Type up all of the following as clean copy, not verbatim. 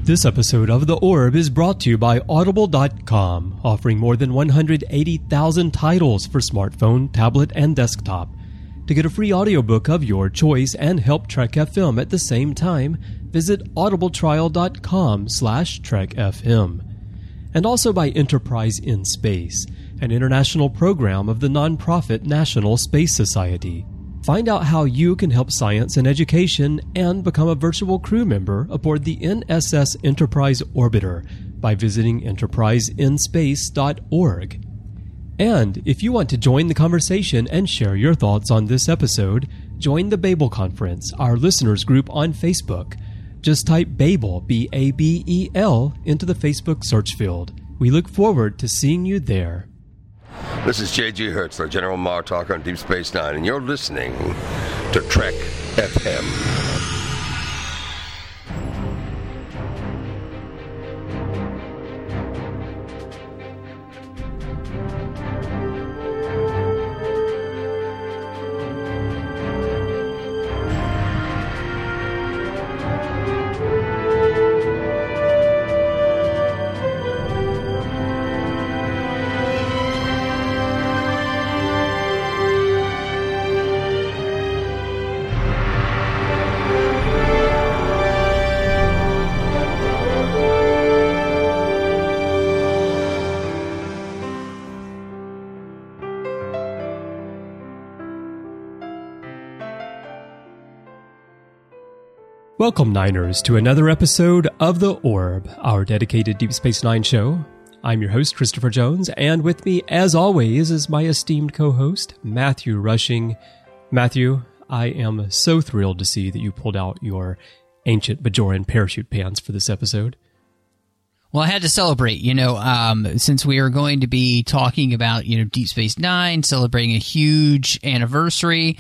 This episode of The Orb is brought to you by Audible.com, offering more than 180,000 titles for smartphone, tablet, and desktop. To get a free audiobook of your choice and help Trek FM at the same time, visit audibletrial.com/trekfm. And also by Enterprise in Space, an international program of the nonprofit National Space Society. Find out how you can help science and education and become a virtual crew member aboard the NSS Enterprise Orbiter by visiting enterpriseinspace.org. And if you want to join the conversation and share your thoughts on this episode, join the Babel Conference, our listeners group on Facebook. Just type Babel, B-A-B-E-L, into the Facebook search field. We look forward to seeing you there. This is J.G. Hertzler, General Martok on Deep Space Nine, and you're listening to Trek FM. Welcome, Niners, to another episode of The Orb, our dedicated Deep Space Nine show. I'm your host, Christopher Jones, and with me, as always, is my esteemed co-host, Matthew Rushing. Matthew, I am so thrilled to see that you pulled out your ancient Bajoran parachute pants for this episode. Well, I had to celebrate, since we are going to be talking about, Deep Space Nine, celebrating a huge anniversary.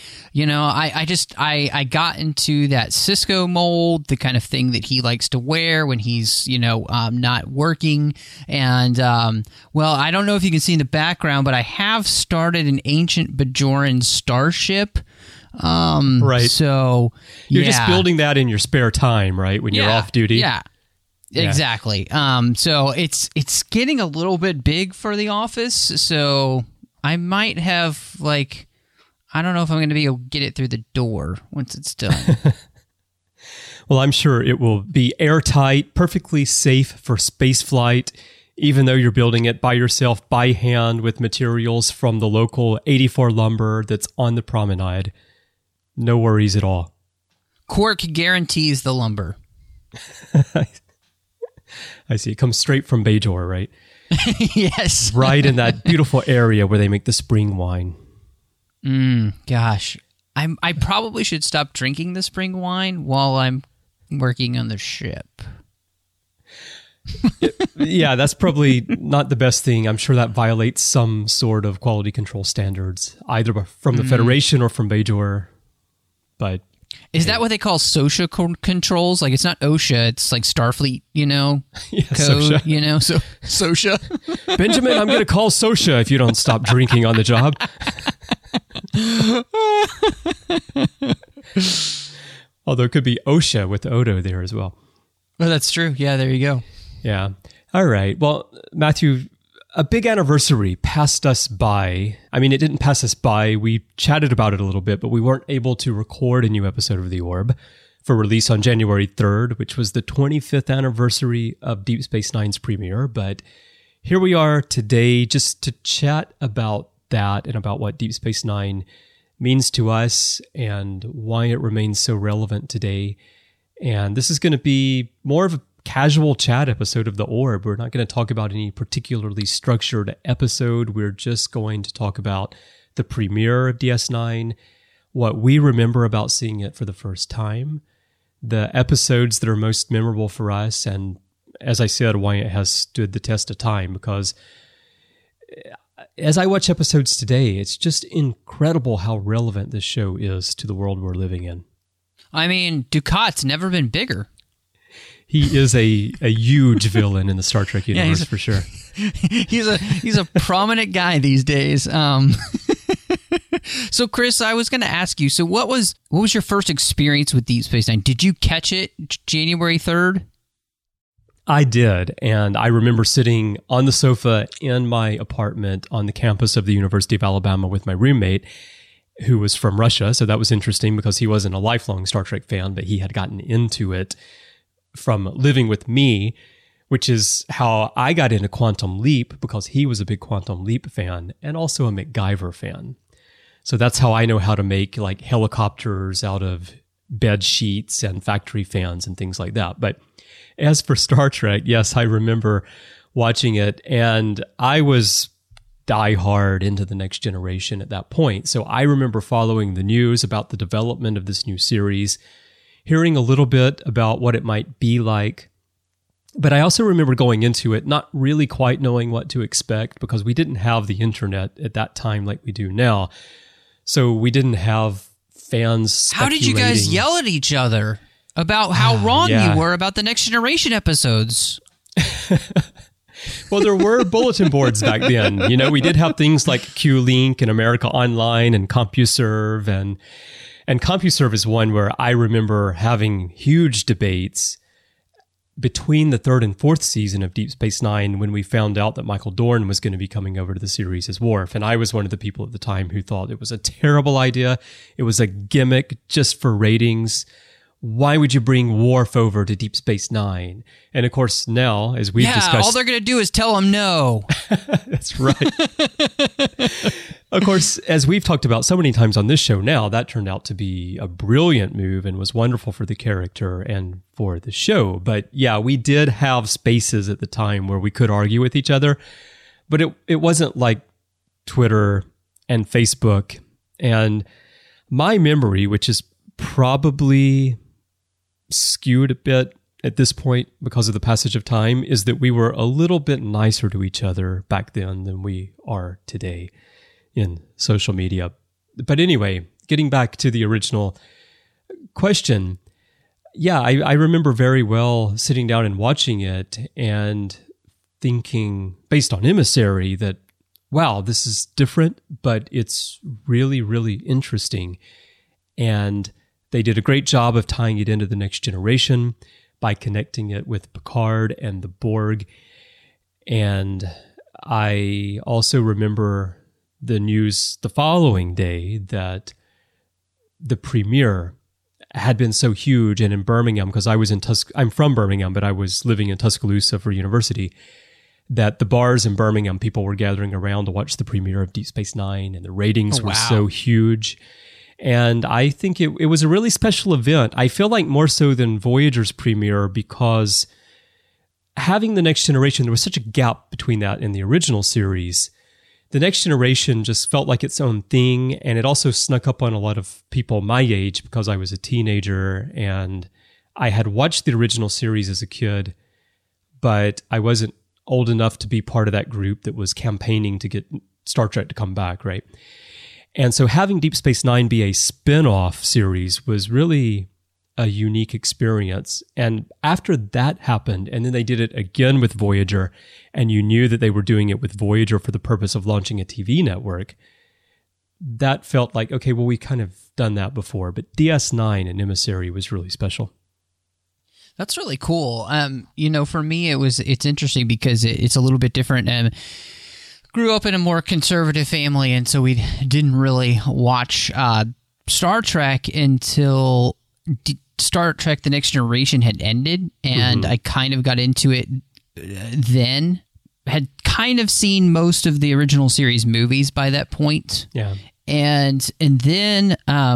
I got into that Sisko mold, the kind of thing that he likes to wear when he's, not working. And, I don't know if you can see in the background, but I have started an ancient Bajoran starship. Right. So you're just building that in your spare time, right? When you're off duty. Yeah. Exactly. So it's getting a little bit big for the office, so I might have, I don't know if I'm going to be able to get it through the door once it's done. Well, I'm sure it will be airtight, perfectly safe for space flight, even though you're building it by yourself, by hand, with materials from the local 84 lumber that's on the promenade. No worries at all. Quark guarantees the lumber. I see. It comes straight from Bajor, right? Yes. Right in that beautiful area where they make the spring wine. Gosh. I probably should stop drinking the spring wine while I'm working on the ship. Yeah, that's probably not the best thing. I'm sure that violates some sort of quality control standards, either from the Federation or from Bajor. But is that what they call SOSHA controls? Like, it's not OSHA, it's like Starfleet, code, SOSHA. So SOSHA. Benjamin, I'm going to call SOSHA if you don't stop drinking on the job. Although it could be OSHA with Odo there as well. Oh, that's true. Yeah, there you go. Yeah. All right. Well, Matthew, a big anniversary passed us by. I mean, it didn't pass us by. We chatted about it a little bit, but we weren't able to record a new episode of The Orb for release on January 3rd, which was the 25th anniversary of Deep Space Nine's premiere. But here we are today just to chat about that and about what Deep Space Nine means to us and why it remains so relevant today. And this is going to be more of a casual chat episode of The Orb. We're not going to talk about any particularly structured episode. We're just going to talk about the premiere of DS9, what we remember about seeing it for the first time, the episodes that are most memorable for us, and as I said, why it has stood the test of time. Because as I watch episodes today, it's just incredible how relevant this show is to the world we're living in. I mean, Ducat's never been bigger. He is a huge villain in the Star Trek universe, for sure. He's a prominent guy these days. So, Chris, I was going to ask you. So, what was your first experience with Deep Space Nine? Did you catch it January 3rd? I did. And I remember sitting on the sofa in my apartment on the campus of the University of Alabama with my roommate, who was from Russia. So that was interesting because he wasn't a lifelong Star Trek fan, but he had gotten into it from living with me, which is how I got into Quantum Leap, because he was a big Quantum Leap fan and also a MacGyver fan. So that's how I know how to make like helicopters out of bed sheets and factory fans and things like that. But as for Star Trek, yes, I remember watching it, and I was diehard into the Next Generation at that point. So I remember following the news about the development of this new series, hearing a little bit about what it might be like. But I also remember going into it not really quite knowing what to expect, because we didn't have the internet at that time like we do now. So we didn't have fans speculating. How did you guys yell at each other about how wrong you were about the Next Generation episodes? Well, there were bulletin boards back then. You know, we did have things like QLink and America Online and CompuServe. And CompuServe is one where I remember having huge debates between the third and fourth season of Deep Space Nine when we found out that Michael Dorn was going to be coming over to the series as Worf. And I was one of the people at the time who thought it was a terrible idea. It was a gimmick just for ratings. Why would you bring Worf over to Deep Space Nine? And of course, now, as we've discussed... all they're going to do is tell him no. That's right. Of course, as we've talked about so many times on this show now, that turned out to be a brilliant move and was wonderful for the character and for the show. But yeah, we did have spaces at the time where we could argue with each other, but it wasn't like Twitter and Facebook. And my memory, which is probably skewed a bit at this point because of the passage of time, is that we were a little bit nicer to each other back then than we are today in social media. But anyway, getting back to the original question, yeah, I remember very well sitting down and watching it and thinking, based on Emissary, that, wow, this is different, but it's really, really interesting. And they did a great job of tying it into the Next Generation by connecting it with Picard and the Borg. And I also remember the news the following day that the premiere had been so huge, and in Birmingham, because I'm from Birmingham, but I was living in Tuscaloosa for university, that the bars in Birmingham, people were gathering around to watch the premiere of Deep Space Nine, and the ratings were so huge. And I think it was a really special event. I feel like more so than Voyager's premiere, because having the Next Generation, there was such a gap between that and the original series. The Next Generation just felt like its own thing, and it also snuck up on a lot of people my age because I was a teenager and I had watched the original series as a kid, but I wasn't old enough to be part of that group that was campaigning to get Star Trek to come back, right? And so having Deep Space Nine be a spin-off series was really a unique experience. And after that happened, and then they did it again with Voyager, and you knew that they were doing it with Voyager for the purpose of launching a TV network, that felt like, okay, well, we kind of done that before. But DS9 and Emissary was really special. That's really cool. For me, it's interesting because it's a little bit different. Grew up in a more conservative family, and so we didn't really watch Star Trek until Star Trek The Next Generation had ended, and I kind of got into it then. Had kind of seen most of the original series movies by that point. Yeah. And then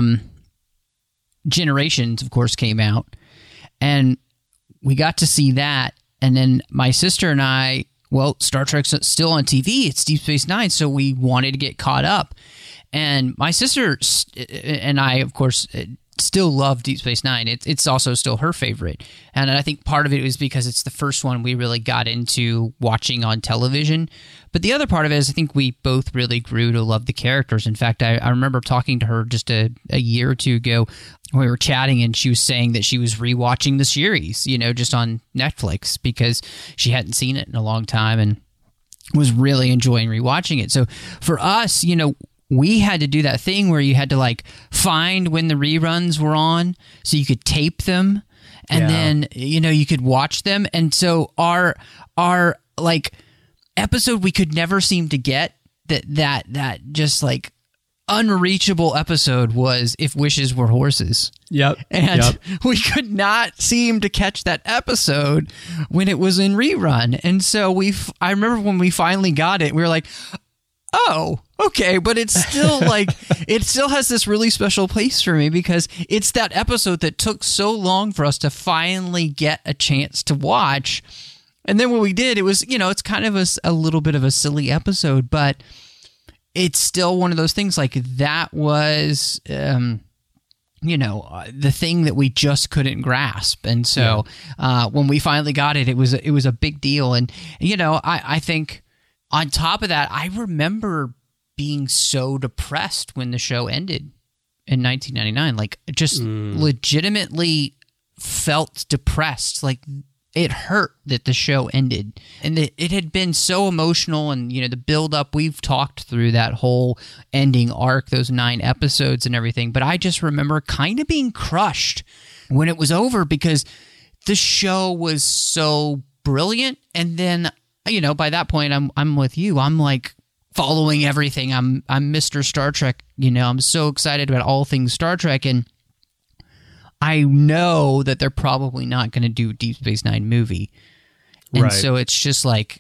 Generations, of course, came out, and we got to see that, and then my sister and I, well, Star Trek's still on TV. It's Deep Space Nine, so we wanted to get caught up. And my sister and I, of course, still love Deep Space Nine. It's also still her favorite. And I think part of it was because it's the first one we really got into watching on television. But the other part of it is I think we both really grew to love the characters. In fact, I remember talking to her just a year or two ago. We were chatting, and she was saying that she was rewatching the series, just on Netflix, because she hadn't seen it in a long time and was really enjoying rewatching it. So for us, we had to do that thing where you had to find when the reruns were on so you could tape them. and then you could watch them. And so our like episode we could never seem to get that just like unreachable episode was If Wishes Were Horses. Yep. And we could not seem to catch that episode when it was in rerun. And so I remember when we finally got it, we were like, oh, okay. But it's still like, it still has this really special place for me because it's that episode that took so long for us to finally get a chance to watch. And then when we did, it was, it's kind of a little bit of a silly episode, but it's still one of those things like that was, the thing that we just couldn't grasp. And so when we finally got it, it was a big deal. And, I think on top of that, I remember being so depressed when the show ended in 1999, like just legitimately felt depressed. Like it hurt that the show ended, and it had been so emotional, and the build up, we've talked through that whole ending arc, those 9 episodes and everything, but I just remember kind of being crushed when it was over because the show was so brilliant. And then by that point I'm with you, I'm like following everything, I'm Mr. Star Trek, I'm so excited about all things Star Trek, and I know that they're probably not going to do Deep Space Nine movie. And so it's just like,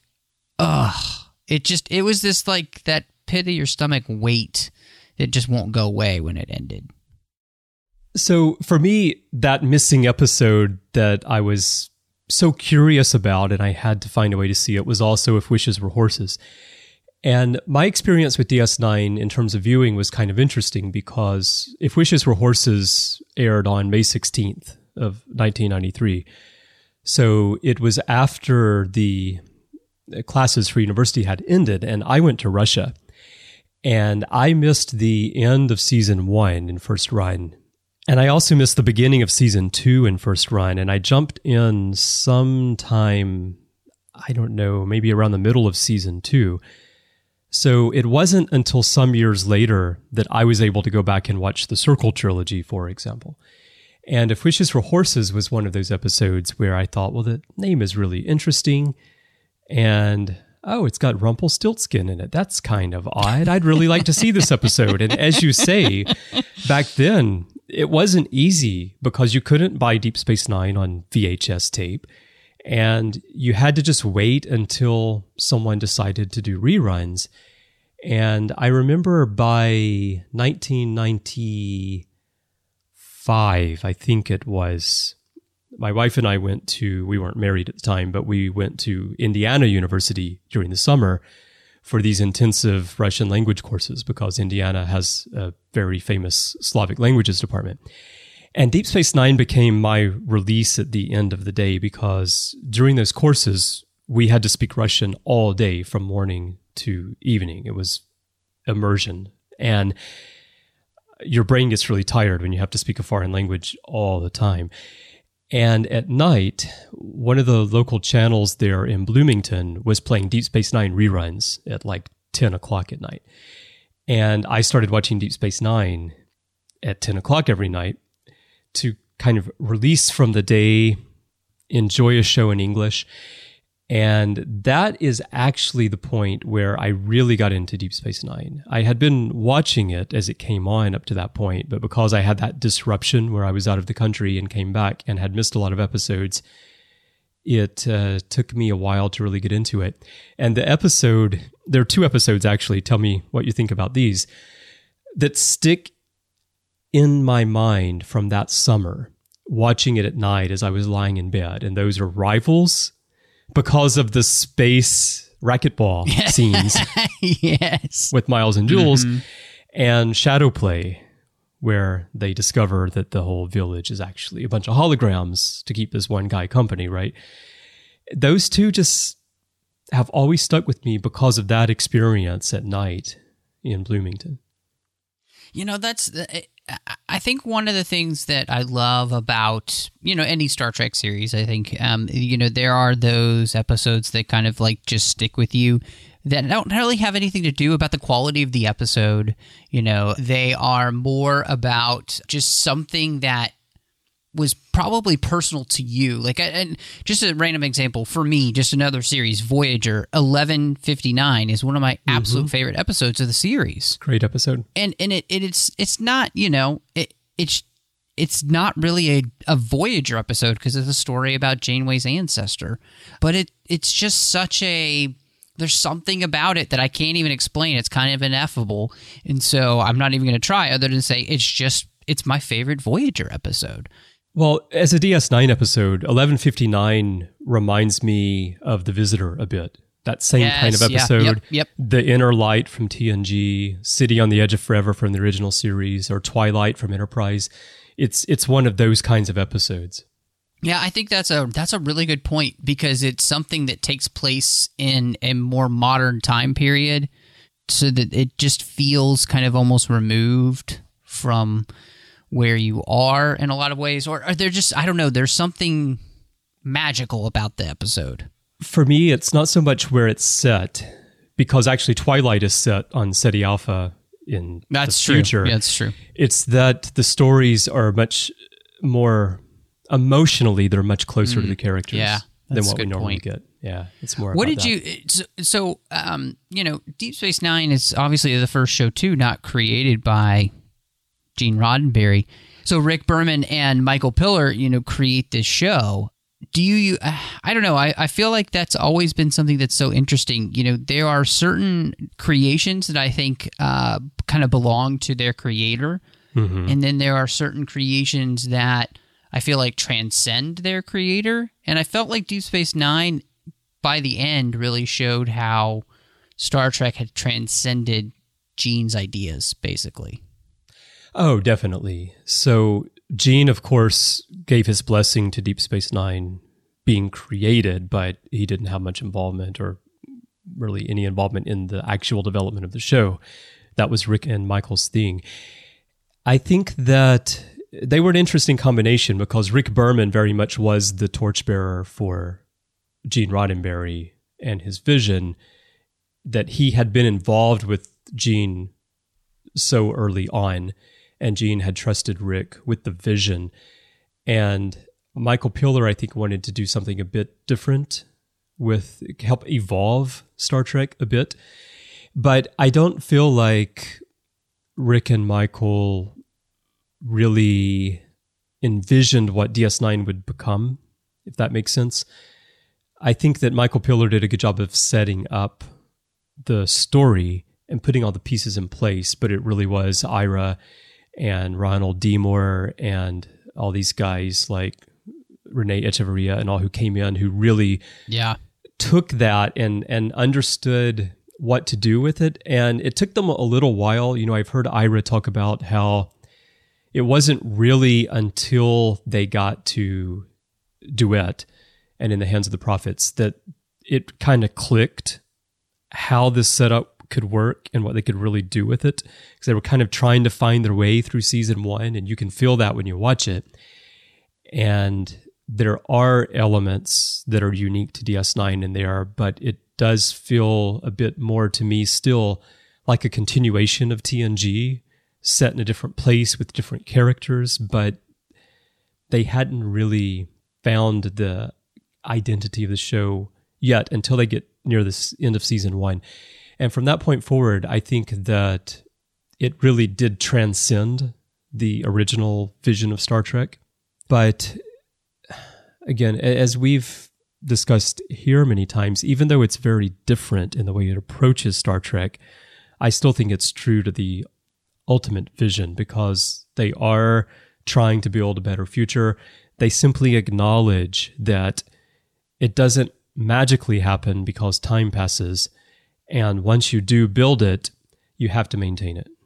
it was this like that pit of your stomach weight that just won't go away when it ended. So for me, that missing episode that I was so curious about and I had to find a way to see it was also If Wishes Were Horses. And my experience with DS9 in terms of viewing was kind of interesting because If Wishes Were Horses aired on May 16th of 1993. So it was after the classes for university had ended, and I went to Russia. And I missed the end of season 1 in first run. And I also missed the beginning of season 2 in first run. And I jumped in sometime, I don't know, maybe around the middle of season 2. So it wasn't until some years later that I was able to go back and watch the Circle trilogy, for example. And If Wishes Were Horses was one of those episodes where I thought, well, the name is really interesting. And, it's got Rumpelstiltskin in it. That's kind of odd. I'd really like to see this episode. And as you say, back then, it wasn't easy because you couldn't buy Deep Space Nine on VHS tape. And you had to just wait until someone decided to do reruns. And I remember by 1995, I think it was, my wife and I we weren't married at the time, but we went to Indiana University during the summer for these intensive Russian language courses because Indiana has a very famous Slavic languages department. And Deep Space Nine became my release at the end of the day because during those courses, we had to speak Russian all day from morning to evening. It was immersion. And your brain gets really tired when you have to speak a foreign language all the time. And at night, one of the local channels there in Bloomington was playing Deep Space Nine reruns at like 10 o'clock at night. And I started watching Deep Space Nine at 10 o'clock every night to kind of release from the day, enjoy a show in English. And that is actually the point where I really got into Deep Space Nine. I had been watching it as it came on up to that point, but because I had that disruption where I was out of the country and came back and had missed a lot of episodes, it took me a while to really get into it. And there are 2 episodes actually, tell me what you think about these, that stick in my mind from that summer, watching it at night as I was lying in bed. And those are Rivals, because of the space racquetball scenes yes, with Miles and Jules, and Shadowplay, where they discover that the whole village is actually a bunch of holograms to keep this one guy company, right? Those 2 just have always stuck with me because of that experience at night in Bloomington. I think one of the things that I love about, any Star Trek series, I think, there are those episodes that kind of like just stick with you that don't really have anything to do about the quality of the episode. They are more about just something that was probably personal to you. Like, and just a random example for me, just another series, Voyager 1159 is one of my absolute favorite episodes of the series. Great episode. And it's not, it's not really a Voyager episode because it's a story about Janeway's ancestor, but it's just such a, there's something about it that I can't even explain. It's kind of ineffable. And so I'm not even going to try other than say it's my favorite Voyager episode. Well, as a DS9 episode, 1159 reminds me of The Visitor a bit. That same kind of episode. Yep. The Inner Light from TNG, City on the Edge of Forever from the original series, or Twilight from Enterprise. It's one of those kinds of episodes. Yeah, I think that's a really good point because it's something that takes place in a more modern time period, so that it just feels kind of almost removed from where you are in a lot of ways. Or are there just, I don't know, there's something magical about the episode. For me, it's not so much where it's set, because actually Twilight is set on Ceti Alpha in the future. Yeah, that's true. It's that the stories are much more emotionally, they're much closer to the characters than what we normally get. Yeah, it's more. What about did that. you? So, Deep Space Nine is obviously the first show too, not created by Gene Roddenberry. So Rick Berman and Michael Piller, create this show. Do you? I don't know. I feel like that's always been something that's so interesting. There are certain creations that I think kind of belong to their creator, and then there are certain creations that I feel like transcend their creator. And I felt like Deep Space Nine, by the end, really showed how Star Trek had transcended Gene's ideas, basically. Oh, definitely. So Gene, of course, gave his blessing to Deep Space Nine being created, but he didn't have much involvement or really any involvement in the actual development of the show. That was Rick and Michael's thing. I think that they were an interesting combination because Rick Berman very much was the torchbearer for Gene Roddenberry and his vision, that he had been involved with Gene so early on, and Gene had trusted Rick with the vision. And Michael Piller, I think, wanted to do something a bit different with help evolve Star Trek a bit. But I don't feel like Rick and Michael really envisioned what DS9 would become, if that makes sense. I think that Michael Piller did a good job of setting up the story and putting all the pieces in place, but it really was Ira and Ronald D. Moore and all these guys like Renee Echeverria and all who came in who really took that and understood what to do with it. And it took them a little while. I've heard Ira talk about how it wasn't really until they got to Duet and In the Hands of the Prophets that it kind of clicked how this setup could work and what they could really do with it, because they were kind of trying to find their way through season 1, and you can feel that when you watch it. And there are elements that are unique to DS9 in there, but it does feel a bit more to me still like a continuation of TNG, set in a different place with different characters, but they hadn't really found the identity of the show yet until they get near this end of season 1. And from that point forward, I think that it really did transcend the original vision of Star Trek. But again, as we've discussed here many times, even though it's very different in the way it approaches Star Trek, I still think it's true to the ultimate vision because they are trying to build a better future. They simply acknowledge that it doesn't magically happen because time passes. And once you do build it, you have to maintain it.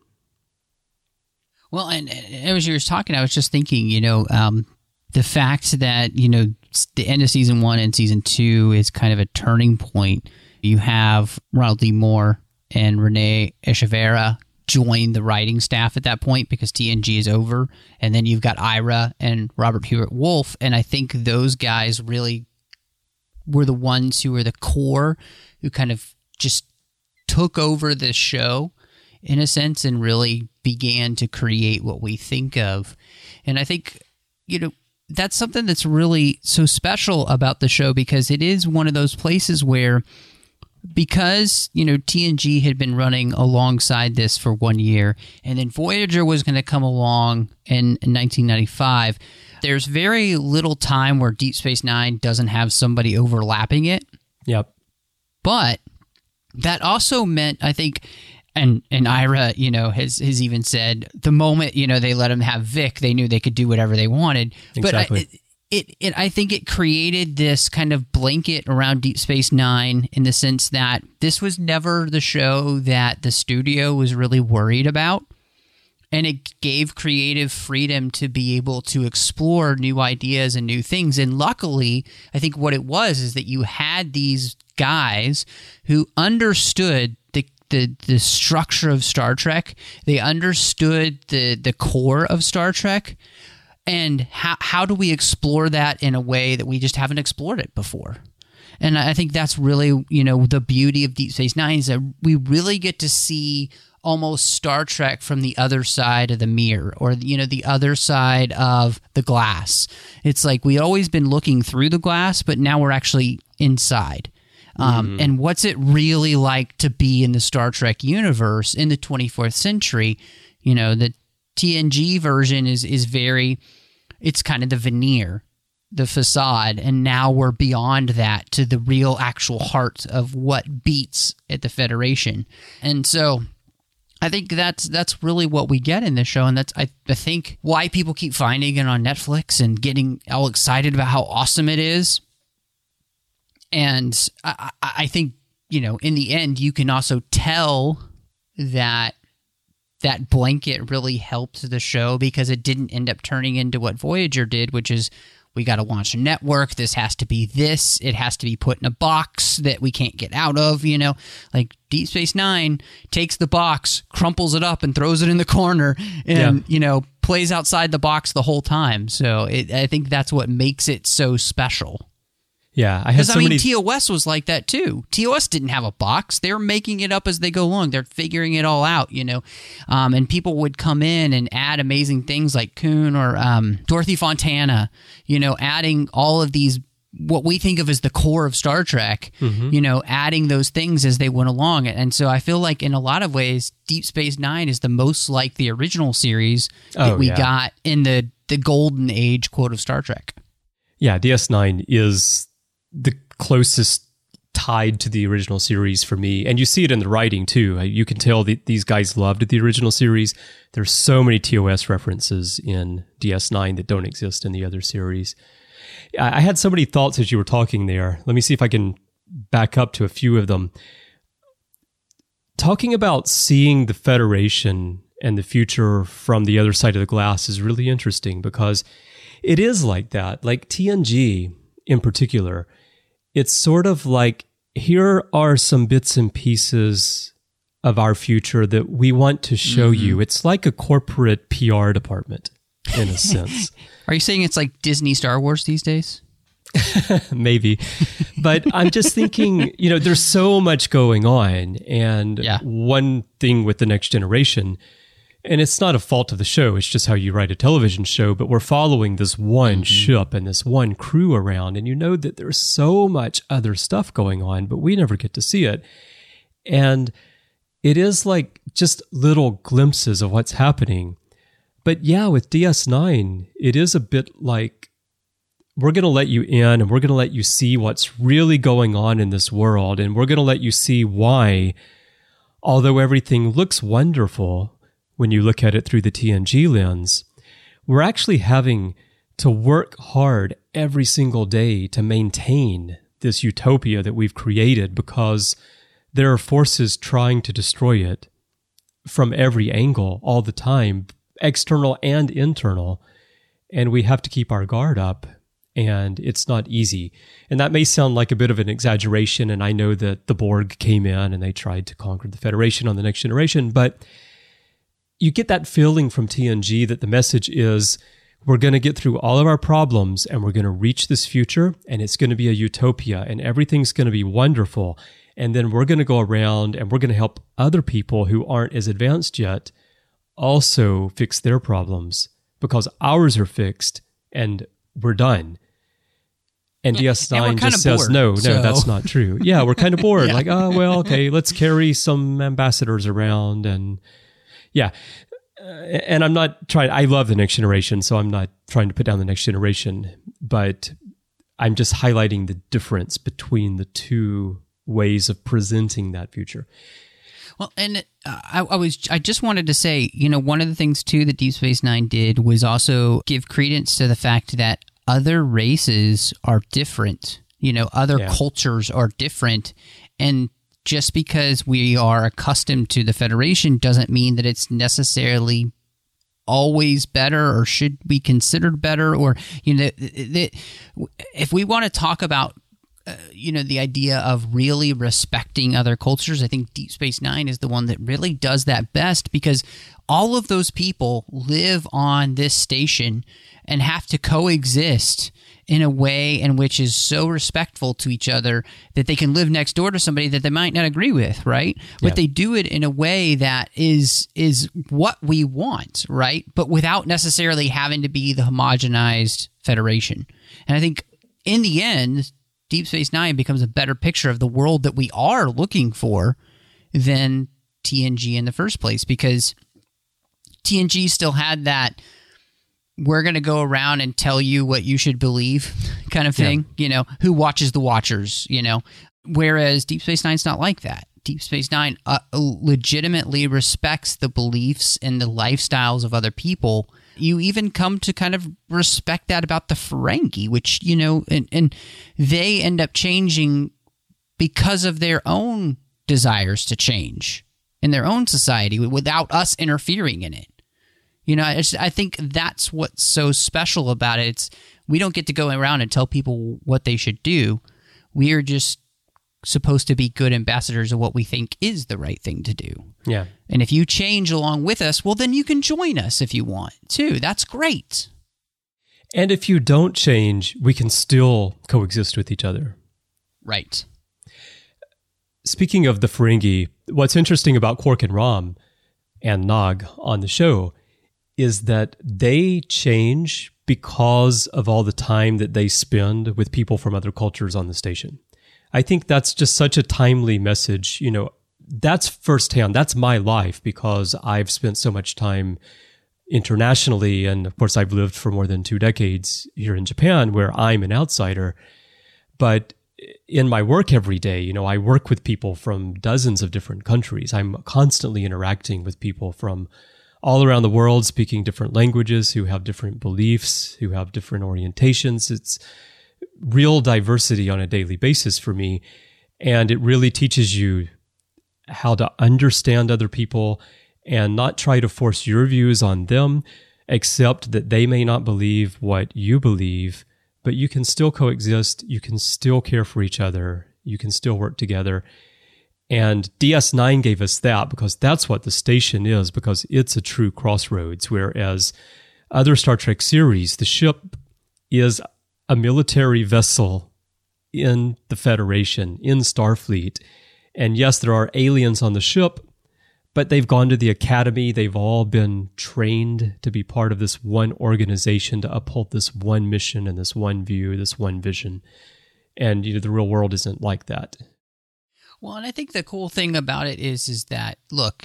Well, and as you were talking, I was just thinking, the fact that, the end of season 1 and season 2 is kind of a turning point. You have Ronald D. Moore and Renee Echeverria join the writing staff at that point because TNG is over. And then you've got Ira and Robert Hewitt Wolf. And I think those guys really were the ones who were the core who kind of just took over this show in a sense and really began to create what we think of. And I think, that's something that's really so special about the show, because it is one of those places where, because, TNG had been running alongside this for 1 year, and then Voyager was going to come along in 1995, there's very little time where Deep Space Nine doesn't have somebody overlapping it. Yep. But that also meant, I think, and Ira, has even said, the moment, they let him have Vic, they knew they could do whatever they wanted. Exactly. But I think it created this kind of blanket around Deep Space Nine, in the sense that this was never the show that the studio was really worried about. And it gave creative freedom to be able to explore new ideas and new things. And luckily, I think what it was is that you had these guys who understood the structure of Star Trek. They understood the core of Star Trek. And how do we explore that in a way that we just haven't explored it before? And I think that's really, the beauty of Deep Space Nine, is that we really get to see almost Star Trek from the other side of the mirror, or, the other side of the glass. It's like we've always been looking through the glass, but now we're actually inside. And what's it really like to be in the Star Trek universe in the 24th century? The TNG version is very... It's kind of the veneer, the facade, and now we're beyond that to the real actual heart of what beats at the Federation. And so I think that's really what we get in this show, and that's I think why people keep finding it on Netflix and getting all excited about how awesome it is. And I think, in the end, you can also tell that blanket really helped the show, because it didn't end up turning into what Voyager did, which is, we got to launch a network. This has to be this. It has to be put in a box that we can't get out of, Like Deep Space Nine takes the box, crumples it up, and throws it in the corner, and, plays outside the box the whole time. So I think that's what makes it so special. Yeah, I had TOS was like that too. TOS didn't have a box; they were making it up as they go along. They're figuring it all out, And people would come in and add amazing things like Kuhn or Dorothy Fontana, adding all of these, what we think of as the core of Star Trek, adding those things as they went along. And so I feel like in a lot of ways, Deep Space Nine is the most like the original series that we got in the golden age, quote, of Star Trek. Yeah, DS9 is the closest tied to the original series for me. And you see it in the writing too. You can tell that these guys loved the original series. There's so many TOS references in DS9 that don't exist in the other series. I had so many thoughts as you were talking there. Let me see if I can back up to a few of them. Talking about seeing the Federation and the future from the other side of the glass is really interesting, because it is like that. Like TNG in particular, it's sort of like, here are some bits and pieces of our future that we want to show you. It's like a corporate PR department, in a sense. Are you saying it's like Disney Star Wars these days? Maybe. But I'm just thinking, there's so much going on. And one thing with The Next Generation, and it's not a fault of the show, it's just how you write a television show, but we're following this one ship and this one crew around, and that there's so much other stuff going on, but we never get to see it. And it is like just little glimpses of what's happening. But yeah, with DS9, it is a bit like, we're going to let you in, and we're going to let you see what's really going on in this world, and we're going to let you see why, although everything looks wonderful when you look at it through the TNG lens, we're actually having to work hard every single day to maintain this utopia that we've created, because there are forces trying to destroy it from every angle all the time, external and internal, and we have to keep our guard up, and it's not easy. And that may sound like a bit of an exaggeration, and I know that the Borg came in and they tried to conquer the Federation on The Next Generation, but you get that feeling from TNG that the message is, we're going to get through all of our problems, and we're going to reach this future, and it's going to be a utopia, and everything's going to be wonderful. And then we're going to go around and we're going to help other people who aren't as advanced yet also fix their problems, because ours are fixed, and we're done. And DS9 just says, bored, no, so. that's not true. Yeah, we're kind of bored. Like, oh, well, okay, let's carry some ambassadors around. And yeah. And I'm not trying, I love the next generation, so I'm not trying to put down the next generation, but I'm just highlighting the difference between the two ways of presenting that future. Well, and I just wanted to say, one of the things too that Deep Space Nine did was also give credence to the fact that other races are different. Other cultures are different, and just because we are accustomed to the Federation doesn't mean that it's necessarily always better or should be considered better. Or if we want to talk about the idea of really respecting other cultures, I think Deep Space Nine is the one that really does that best, because all of those people live on this station and have to coexist in a way in which is so respectful to each other that they can live next door to somebody that they might not agree with, right? But they do it in a way that is what we want, right? But without necessarily having to be the homogenized Federation. And I think in the end, Deep Space Nine becomes a better picture of the world that we are looking for than TNG in the first place, because TNG still had that we're going to go around and tell you what you should believe kind of thing, who watches the watchers, whereas Deep Space Nine's not like that. Deep Space Nine legitimately respects the beliefs and the lifestyles of other people. You even come to kind of respect that about the Ferengi, which, and they end up changing because of their own desires to change in their own society without us interfering in it. I think that's what's so special about it. We don't get to go around and tell people what they should do. We are just supposed to be good ambassadors of what we think is the right thing to do. Yeah. And if you change along with us, well, then you can join us if you want too. That's great. And if you don't change, we can still coexist with each other. Right. Speaking of the Ferengi, what's interesting about Quark and Rom and Nog on the show is that they change because of all the time that they spend with people from other cultures on the station. I think that's just such a timely message. That's firsthand. That's my life, because I've spent so much time internationally. And of course, I've lived for more than 2 decades here in Japan, where I'm an outsider. But in my work every day, I work with people from dozens of different countries. I'm constantly interacting with people from all around the world, speaking different languages, who have different beliefs, who have different orientations. It's real diversity on a daily basis for me. And it really teaches you how to understand other people and not try to force your views on them, accept that they may not believe what you believe, but you can still coexist. You can still care for each other. You can still work together. And DS9 gave us that, because that's what the station is, because it's a true crossroads, whereas other Star Trek series, the ship is a military vessel in the Federation, in Starfleet. And yes, there are aliens on the ship, but they've gone to the academy. They've all been trained to be part of this one organization, to uphold this one mission and this one view, this one vision. And the real world isn't like that. Well, and I think the cool thing about it is that, look,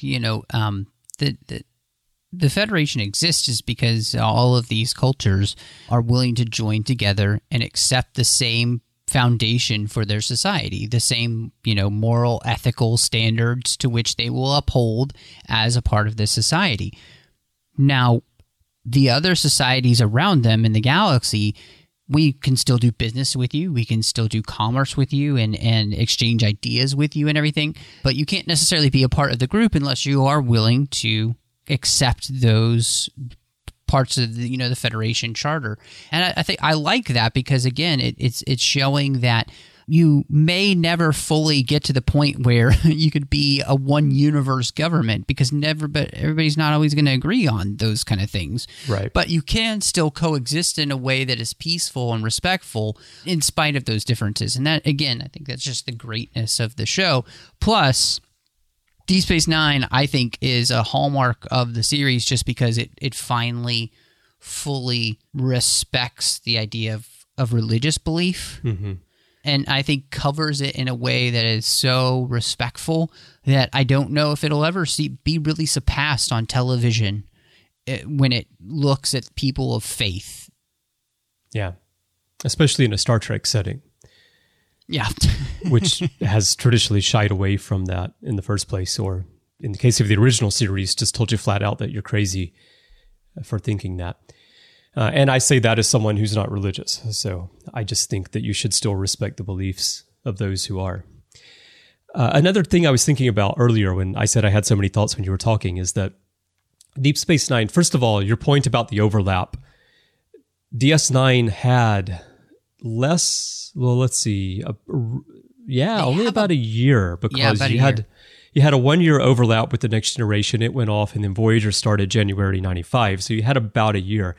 the Federation exists is because all of these cultures are willing to join together and accept the same foundation for their society, the same, moral, ethical standards to which they will uphold as a part of this society. Now, the other societies around them in the galaxy, we can still do business with you. We can still do commerce with you and exchange ideas with you and everything. But you can't necessarily be a part of the group unless you are willing to accept those parts of the, the Federation charter. And I think I like that because, again, it's showing that you may never fully get to the point where you could be a one universe government, because but everybody's not always going to agree on those kind of things. Right. But you can still coexist in a way that is peaceful and respectful in spite of those differences. And that, again, I think that's just the greatness of the show. Plus, Deep Space Nine, I think, is a hallmark of the series just because it finally fully respects the idea of religious belief. Mm-hmm. And I think covers it in a way that is so respectful that I don't know if it'll ever be really surpassed on television when it looks at people of faith. Yeah, especially in a Star Trek setting. Yeah. Which has traditionally shied away from that in the first place, or in the case of the original series, just told you flat out that you're crazy for thinking that. And I say that as someone who's not religious. So I just think that you should still respect the beliefs of those who are. Another thing I was thinking about earlier when I said I had so many thoughts when you were talking is that Deep Space Nine, first of all, your point about the overlap, DS9 had less, well, let's see, only about a year, because you had a 1 year overlap with the Next Generation. It went off, and then Voyager started January 95. So you had about a year.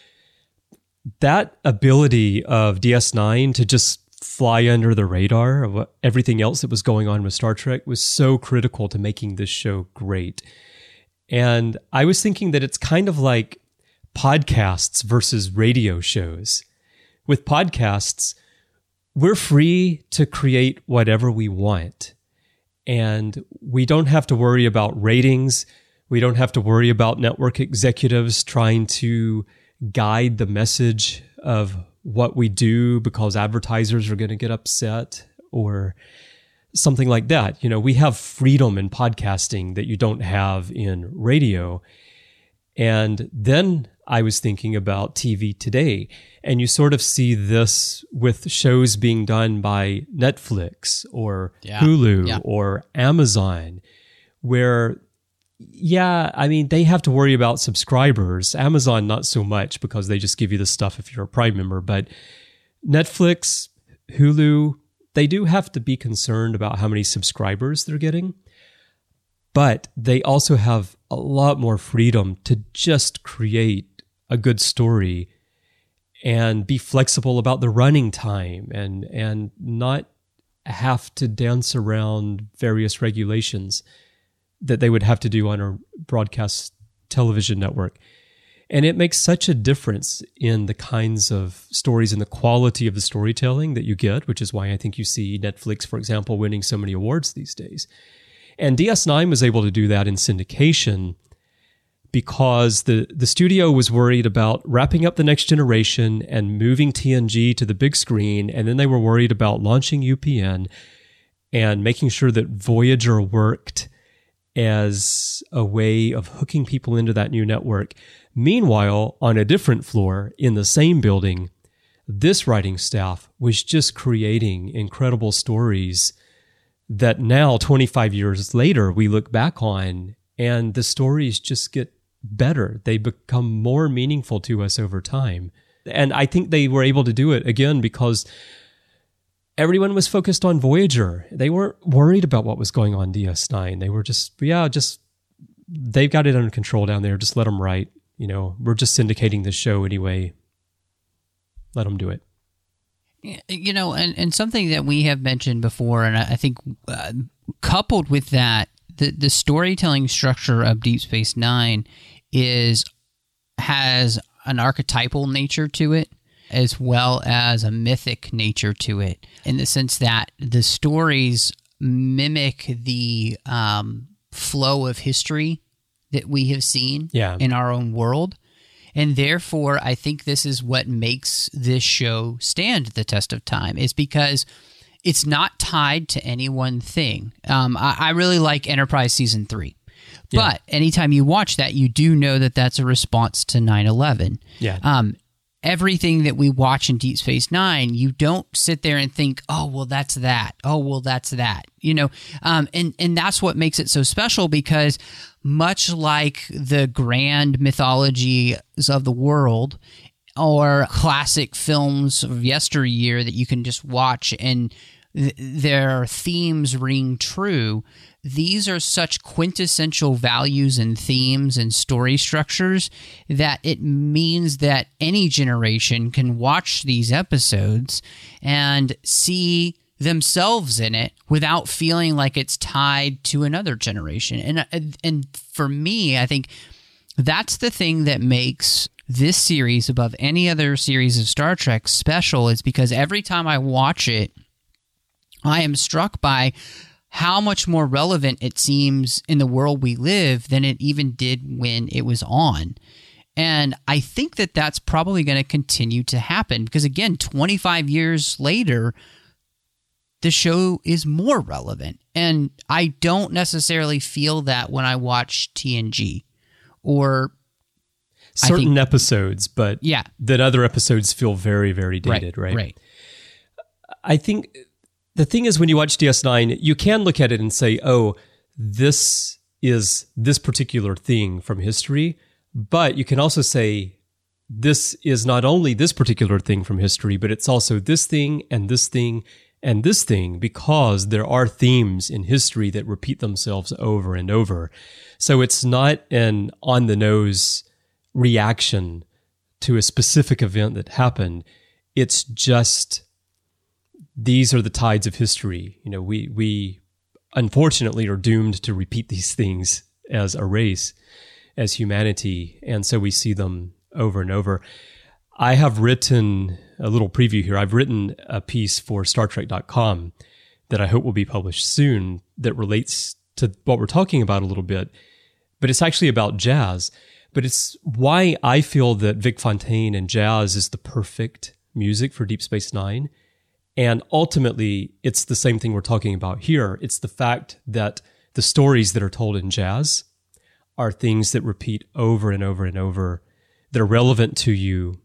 That ability of DS9 to just fly under the radar of everything else that was going on with Star Trek was so critical to making this show great. And I was thinking that it's kind of like podcasts versus radio shows. With podcasts, we're free to create whatever we want. And we don't have to worry about ratings. We don't have to worry about network executives trying to guide the message of what we do because advertisers are going to get upset or something like that. You know, we have freedom in podcasting that you don't have in radio. And then I was thinking about TV today, and you sort of see this with shows being done by Netflix or Hulu or Amazon, where they have to worry about subscribers. Amazon, not so much, because they just give you the stuff if you're a Prime member. But Netflix, Hulu, they do have to be concerned about how many subscribers they're getting. But they also have a lot more freedom to just create a good story and be flexible about the running time and not have to dance around various regulations that they would have to do on a broadcast television network. And it makes such a difference in the kinds of stories and the quality of the storytelling that you get, which is why I think you see Netflix, for example, winning so many awards these days. And DS9 was able to do that in syndication because the studio was worried about wrapping up the Next Generation and moving TNG to the big screen. And then they were worried about launching UPN and making sure that Voyager worked as a way of hooking people into that new network. Meanwhile, on a different floor in the same building, this writing staff was just creating incredible stories that now, 25 years later, we look back on, and the stories just get better. They become more meaningful to us over time. And I think they were able to do it, again, because everyone was focused on Voyager. They weren't worried about what was going on DS9. They were just they've got it under control down there. Just let them write. You know, we're just syndicating the show anyway. Let them do it. You know, and something that we have mentioned before, and I think coupled with that, the storytelling structure of Deep Space Nine has an archetypal nature to it, as well as a mythic nature to it, in the sense that the stories mimic the flow of history that we have seen in our own world. And therefore, I think this is what makes this show stand the test of time, is because it's not tied to any one thing. I really like Enterprise Season 3. But anytime you watch that, you do know that that's a response to 9/11. Yeah. Everything that we watch in Deep Space Nine, you don't sit there and think, oh, well, that's that. Oh, well, that's that. You know, and that's what makes it so special, because much like the grand mythologies of the world or classic films of yesteryear that you can just watch and their themes ring true, these are such quintessential values and themes and story structures that it means that any generation can watch these episodes and see themselves in it without feeling like it's tied to another generation. And for me, I think that's the thing that makes this series above any other series of Star Trek special is because every time I watch it, I am struck by how much more relevant it seems in the world we live than it even did when it was on. And I think that that's probably going to continue to happen because, again, 25 years later, the show is more relevant. And I don't necessarily feel that when I watch TNG or certain episodes, but yeah, that other episodes feel very, very dated, right? Right. I think the thing is when you watch DS9, you can look at it and say, oh, this is this particular thing from history. But you can also say, this is not only this particular thing from history, but it's also this thing and this thing and this thing, because there are themes in history that repeat themselves over and over. So it's not an on-the-nose reaction to a specific event that happened. It's just, these are the tides of history. You know, we unfortunately are doomed to repeat these things as a race, as humanity, and so we see them over and over. I have written a little preview here. I've written a piece for StarTrek.com that I hope will be published soon that relates to what we're talking about a little bit, but it's actually about jazz. But it's why I feel that Vic Fontaine and jazz is the perfect music for Deep Space Nine. And ultimately, it's the same thing we're talking about here. It's the fact that the stories that are told in jazz are things that repeat over and over and over, that are relevant to you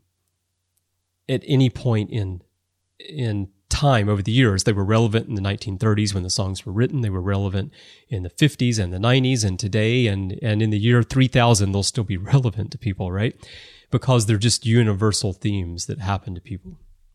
at any point in time over the years. They were relevant in the 1930s when the songs were written. They were relevant in the 50s and the 90s and today. And in the year 3000, they'll still be relevant to people, right? Because they're just universal themes that happen to people.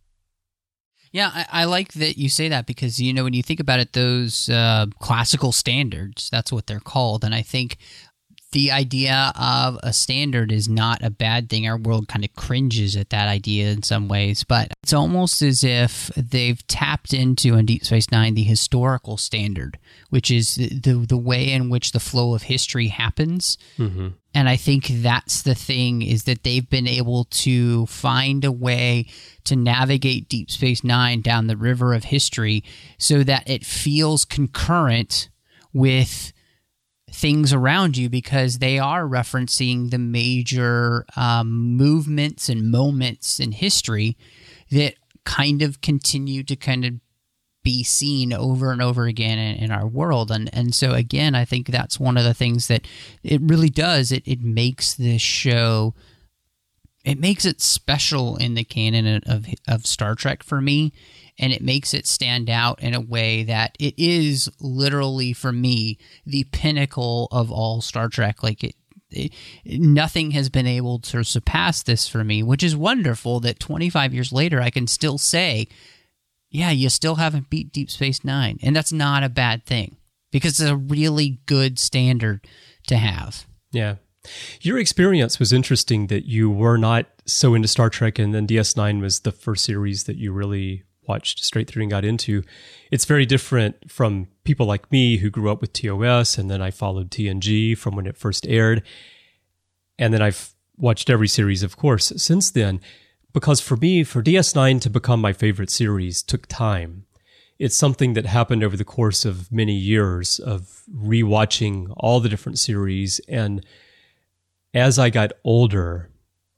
Yeah, I like that you say that because, you know, when you think about it, those classical standards, that's what they're called. And I think the idea of a standard is not a bad thing. Our world kind of cringes at that idea in some ways, but it's almost as if they've tapped into, in Deep Space Nine, the historical standard, which is the way in which the flow of history happens. Mm-hmm. And I think that's the thing, is that they've been able to find a way to navigate Deep Space Nine down the river of history so that it feels concurrent with things around you, because they are referencing the major movements and moments in history that kind of continue to kind of be seen over and over again in our world. And so, again, I think that's one of the things that it really does. It makes this show, it makes it special in the canon of Star Trek for me. And it makes it stand out in a way that it is literally, for me, the pinnacle of all Star Trek. Like, nothing has been able to surpass this for me, which is wonderful that 25 years later I can still say, yeah, you still haven't beat Deep Space Nine. And that's not a bad thing, because it's a really good standard to have. Yeah. Your experience was interesting, that you were not so into Star Trek, and then DS9 was the first series that you really watched straight through and got into. It's very different from people like me who grew up with TOS, and then I followed TNG from when it first aired. And then I've watched every series, of course, since then. Because for me, for DS9 to become my favorite series took time. It's something that happened over the course of many years of rewatching all the different series. And as I got older,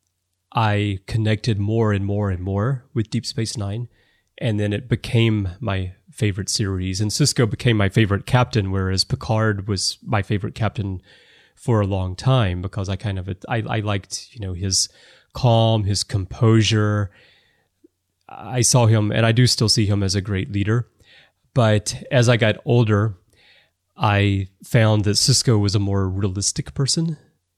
I connected more and more and more with Deep Space Nine. And then it became my favorite series. And Sisko became my favorite captain, whereas Picard was my favorite captain for a long time, because I liked, you know, his calm, his composure. I saw him, and I do still see him, as a great leader. But as I got older, I found that Sisko was a more realistic person.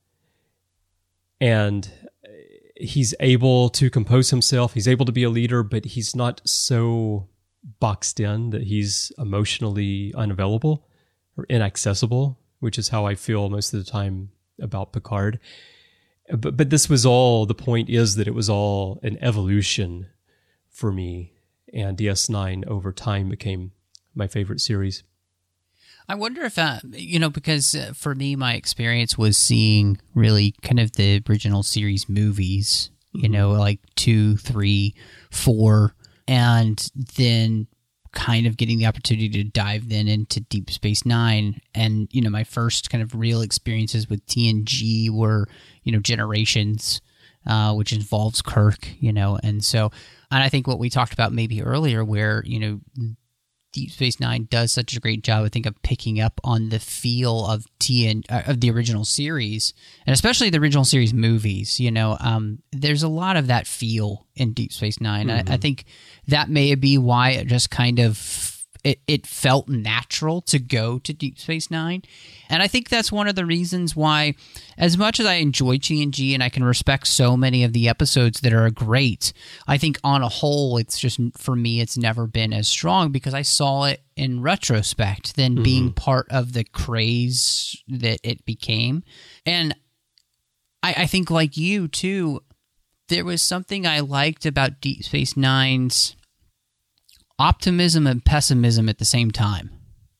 And he's able to compose himself. He's able to be a leader, but he's not so boxed in that he's emotionally unavailable or inaccessible, which is how I feel most of the time about Picard. But this was all, the point is that it was all an evolution for me, and DS9 over time became my favorite series. I wonder if, because for me, my experience was seeing really kind of the original series movies, like 2, 3, 4, and then kind of getting the opportunity to dive then into Deep Space Nine. And, my first kind of real experiences with TNG were, Generations, which involves Kirk, and so, and I think what we talked about maybe earlier where, Deep Space Nine does such a great job, I think, of picking up on the feel of of the original series, and especially the original series movies. There's a lot of that feel in Deep Space Nine. Mm-hmm. I think that may be why it just kind of it felt natural to go to Deep Space Nine, and I think that's one of the reasons why, as much as I enjoy TNG and I can respect so many of the episodes that are great, I think on a whole, it's just, for me, it's never been as strong because I saw it in retrospect than being part of the craze that it became. And I think, like you too, there was something I liked about Deep Space Nine's optimism and pessimism at the same time.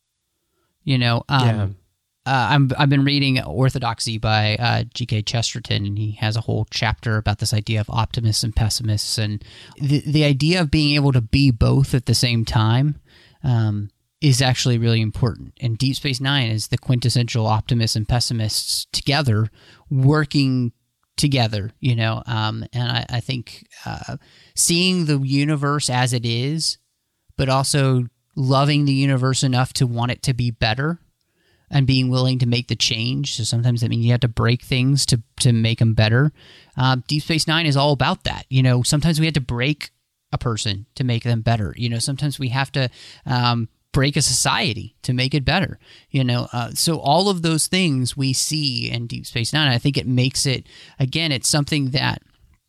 I've been reading Orthodoxy by G.K. Chesterton, and he has a whole chapter about this idea of optimists and pessimists, and the idea of being able to be both at the same time is actually really important. And Deep Space Nine is the quintessential optimists and pessimists together, working together, and I think seeing the universe as it is, but also loving the universe enough to want it to be better and being willing to make the change. So sometimes that means you have to break things to make them better. Deep Space Nine is all about that. Sometimes we have to break a person to make them better. Sometimes we have to break a society to make it better. So all of those things we see in Deep Space Nine. I think it makes it, again, it's something that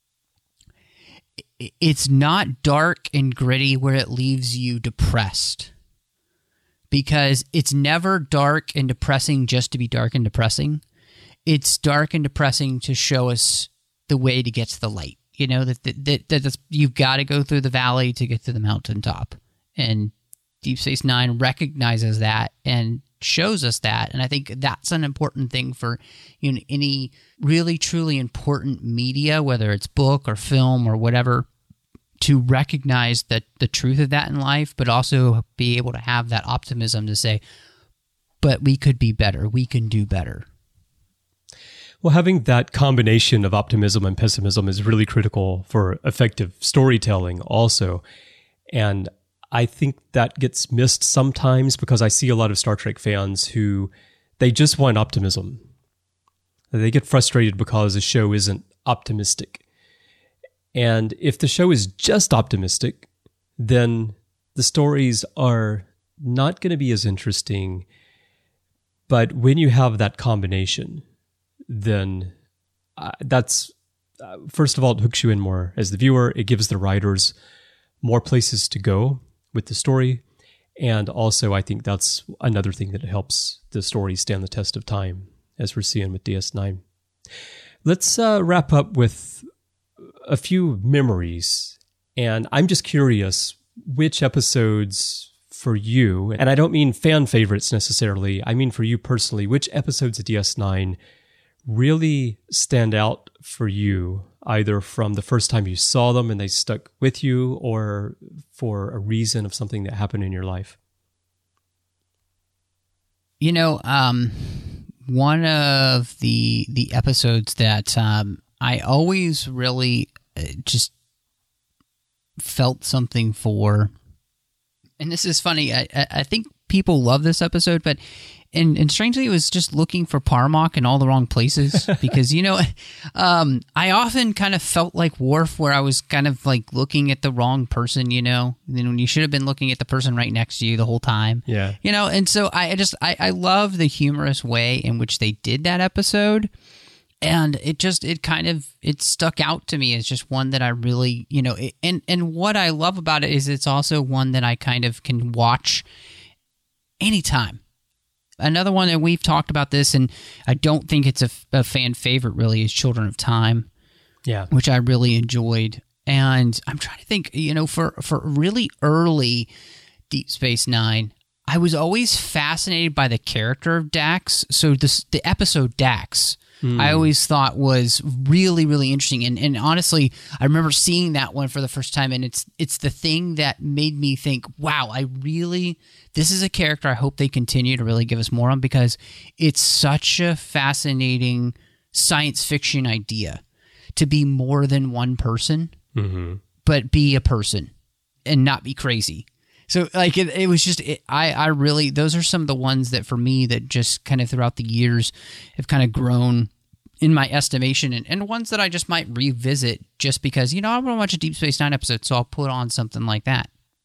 it's not dark and gritty where it leaves you depressed, because it's never dark and depressing just to be dark and depressing. It's dark and depressing to show us the way to get to the light. That you've got to go through the valley to get to the mountaintop, and Deep Space Nine recognizes that and shows us that. And I think that's an important thing for any really truly important media, whether it's book or film or whatever, to recognize that the truth of that in life, but also be able to have that optimism to say, but we could be better, we can do better. Well, having that combination of optimism and pessimism is really critical for effective storytelling also. And I think that gets missed sometimes because I see a lot of Star Trek fans who, they just want optimism. They get frustrated because the show isn't optimistic. And if the show is just optimistic, then the stories are not going to be as interesting. But when you have that combination, then that's, first of all, it hooks you in more as the viewer. It gives the writers more places to go with the story. And also, I think that's another thing that helps the story stand the test of time, as we're seeing with DS9. Let's wrap up with a few memories. And I'm just curious, which episodes for you, and I don't mean fan favorites necessarily, I mean for you personally, which episodes of DS9 really stand out for you, either from the first time you saw them and they stuck with you, or for a reason of something that happened in your life? One of the episodes that I always really just felt something for, and this is funny, I think people love this episode, but and strangely, it was just looking for Parmok in all the wrong places because, I often kind of felt like Worf, where I was kind of like looking at the wrong person, when you should have been looking at the person right next to you the whole time. Yeah. And so I love the humorous way in which they did that episode. And it stuck out to me as just one that I really, and what I love about it is it's also one that I kind of can watch anytime. Another one that we've talked about this, and I don't think it's a fan favorite really, is Children of Time. Yeah. Which I really enjoyed. And I'm trying to think, for really early Deep Space Nine, I was always fascinated by the character of Dax. So the episode Dax, I always thought was really, really interesting. And honestly, I remember seeing that one for the first time, and it's the thing that made me think, wow, this is a character I hope they continue to really give us more on, because it's such a fascinating science fiction idea to be more than one person, but be a person and not be crazy. So like it was just I really, those are some of the ones that for me that just kind of throughout the years have kind of grown in my estimation, and ones that I just might revisit just because, I want to watch a Deep Space Nine episode, so I'll put on something like that.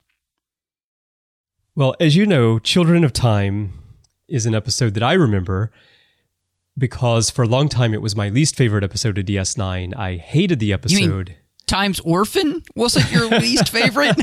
Well, as you know, Children of Time is an episode that I remember because for a long time it was my least favorite episode of DS9. I hated the episode. You mean Time's Orphan wasn't your least favorite?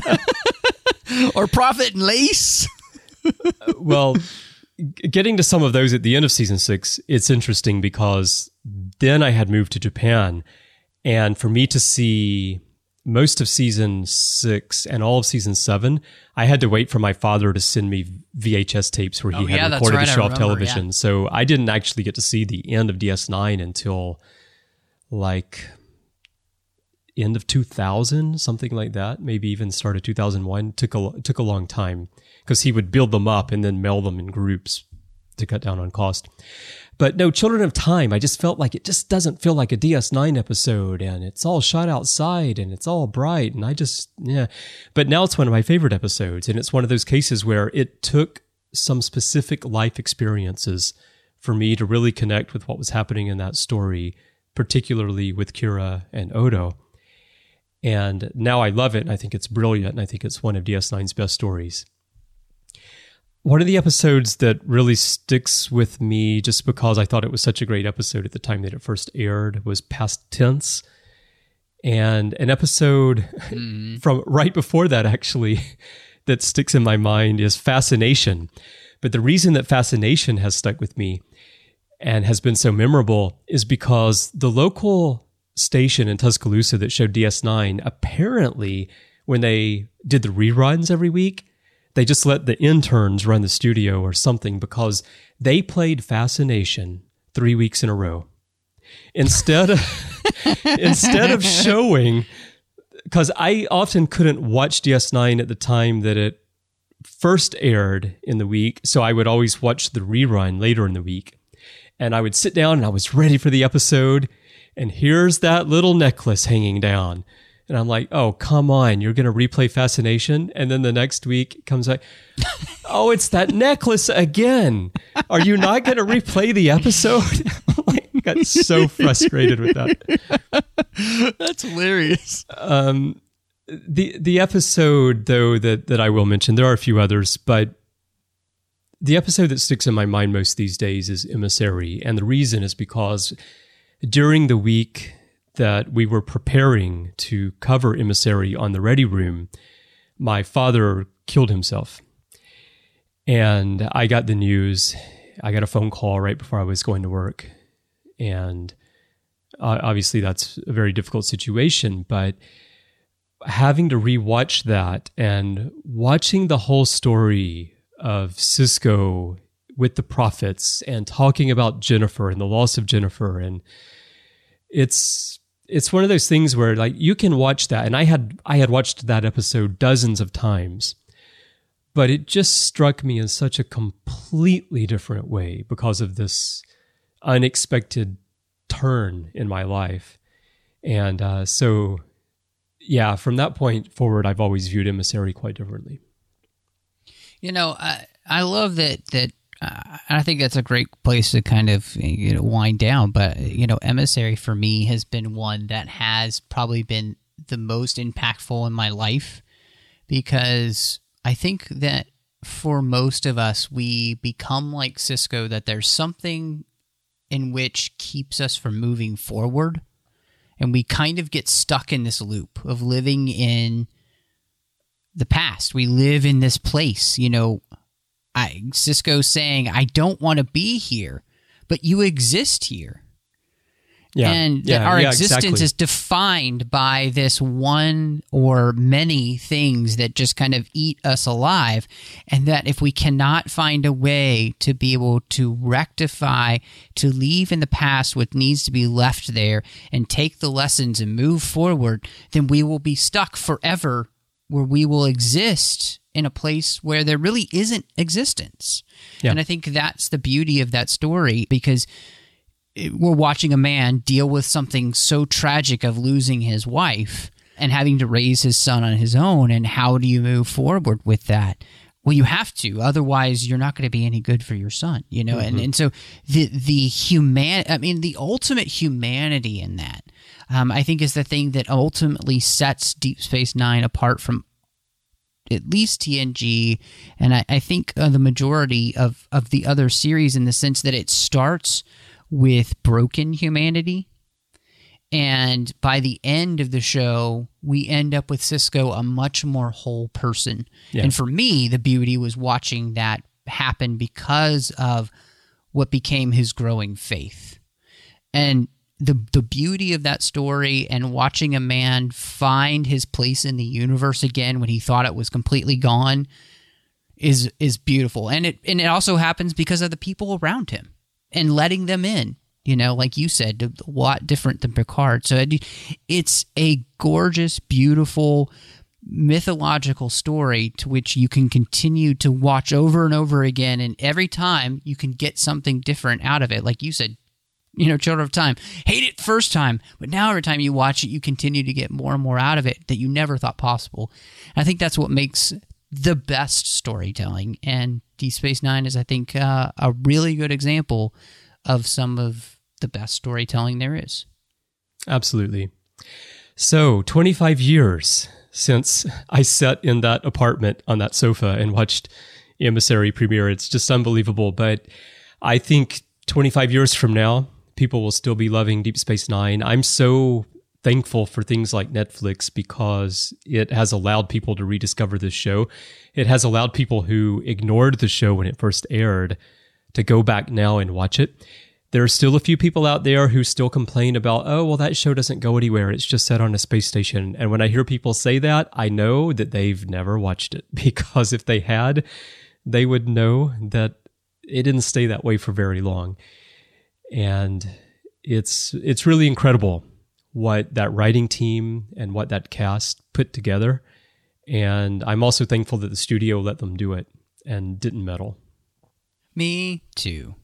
Or Prophet and Lace? Well, getting to some of those at the end of season 6, it's interesting because then I had moved to Japan, and for me to see most of season 6 and all of season 7, I had to wait for my father to send me VHS tapes where he had recorded the show off television. Yeah. So I didn't actually get to see the end of DS9 until like end of 2000, something like that, maybe even start of 2001. Took a long time because he would build them up and then mail them in groups to cut down on cost. But no, Children of Time, I just felt like it just doesn't feel like a DS9 episode, and it's all shot outside and it's all bright, and But now it's one of my favorite episodes, and it's one of those cases where it took some specific life experiences for me to really connect with what was happening in that story, particularly with Kira and Odo. And now I love it, and I think it's brilliant, and I think it's one of DS9's best stories. One of the episodes that really sticks with me, just because I thought it was such a great episode at the time that it first aired, was Past Tense. And an episode from right before that, actually, that sticks in my mind is Fascination. But the reason that Fascination has stuck with me and has been so memorable is because the local station in Tuscaloosa that showed DS9, apparently, when they did the reruns every week, they just let the interns run the studio or something, because they played Fascination 3 weeks in a row. Instead of showing, because I often couldn't watch DS9 at the time that it first aired in the week, so I would always watch the rerun later in the week. And I would sit down and I was ready for the episode, and here's that little necklace hanging down. And I'm like, oh, come on, you're going to replay Fascination? And then the next week it comes like, oh, it's that necklace again. Are you not going to replay the episode? I got so frustrated with that. That's hilarious. The episode, though, that I will mention, there are a few others, but the episode that sticks in my mind most these days is Emissary. And the reason is because during the week that we were preparing to cover Emissary on the Ready Room, my father killed himself. And I got the news. I got a phone call right before I was going to work. And obviously that's a very difficult situation, but having to rewatch that and watching the whole story of Sisko with the prophets and talking about Jennifer and the loss of Jennifer, and it's one of those things where like you can watch that, and I had watched that episode dozens of times, but it just struck me in such a completely different way because of this unexpected turn in my life. And so yeah, from that point forward, I've always viewed Emissary quite differently. I love that I think that's a great place to kind of wind down. But Emissary for me has been one that has probably been the most impactful in my life, because I think that for most of us, we become like Sisko, that there's something in which keeps us from moving forward, and we kind of get stuck in this loop of living in the past. We live in this place, Sisko saying, I don't want to be here, but you exist here. Yeah. And that our existence exactly. is defined by this one or many things that just kind of eat us alive. And that if we cannot find a way to be able to rectify, to leave in the past what needs to be left there and take the lessons and move forward, then we will be stuck forever where we will exist in a place where there really isn't existence. Yeah. And I think that's the beauty of that story, because we're watching a man deal with something so tragic of losing his wife and having to raise his son on his own. And how do you move forward with that? Well, you have to. Otherwise, you're not going to be any good for your son, you know? And so the ultimate humanity in that, I think, is the thing that ultimately sets Deep Space Nine apart from at least TNG, and I think the majority of the other series, in the sense that it starts with broken humanity, and by the end of the show, we end up with Sisko a much more whole person. Yeah. And for me, the beauty was watching that happen because of what became his growing faith. And the beauty of that story, and watching a man find his place in the universe again when he thought it was completely gone, is beautiful. And it also happens because of the people around him and letting them in, you know, like you said, a lot different than Picard. So it's a gorgeous, beautiful, mythological story to which you can continue to watch over and over again. And every time you can get something different out of it. Like you said, you know, Children of Time, hate it first time, but now every time you watch it, you continue to get more and more out of it that you never thought possible. And I think that's what makes the best storytelling. And Deep Space Nine is, I think, a really good example of some of the best storytelling there is. Absolutely. So, 25 years since I sat in that apartment on that sofa and watched Emissary premiere. It's just unbelievable. But I think 25 years from now, people will still be loving Deep Space Nine. I'm so thankful for things like Netflix, because it has allowed people to rediscover this show. It has allowed people who ignored the show when it first aired to go back now and watch it. There are still a few people out there who still complain about, oh, well, that show doesn't go anywhere. It's just set on a space station. And when I hear people say that, I know that they've never watched it, because if they had, they would know that it didn't stay that way for very long. And it's really incredible what that writing team and what that cast put together. And I'm also thankful that the studio let them do it and didn't meddle. Me too.